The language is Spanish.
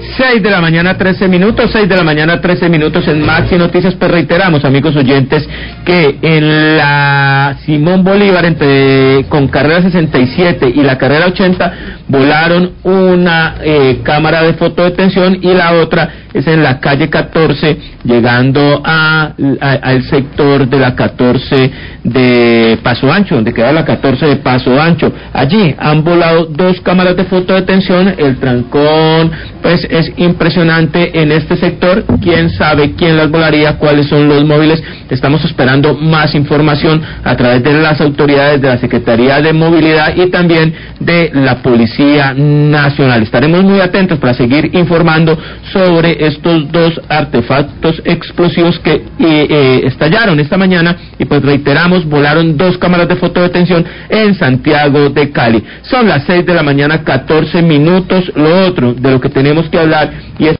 6 de la mañana, 13 minutos, 6 de la mañana, 13 minutos en Maxi Noticias. Pues reiteramos, amigos oyentes, que en la Simón Bolívar, con carrera 67 y la carrera 80, volaron una cámara de fotodetención, y la otra es en la calle 14, llegando al sector de la 14 de Paso Ancho, donde queda la 14 de Paso Ancho. Allí han volado dos cámaras de fotodetención. El trancón, pues, es impresionante en este sector. Quién sabe quién las volaría, cuáles son los móviles. Estamos esperando más información a través de las autoridades de la Secretaría de Movilidad y también de la Policía Nacional. Estaremos muy atentos para seguir informando sobre estos dos artefactos explosivos que estallaron esta mañana, y pues reiteramos, volaron dos cámaras de fotodetención en Santiago de Cali. Son las 6 de la mañana, 14 minutos. Lo otro de lo que tenemos que hablar, y es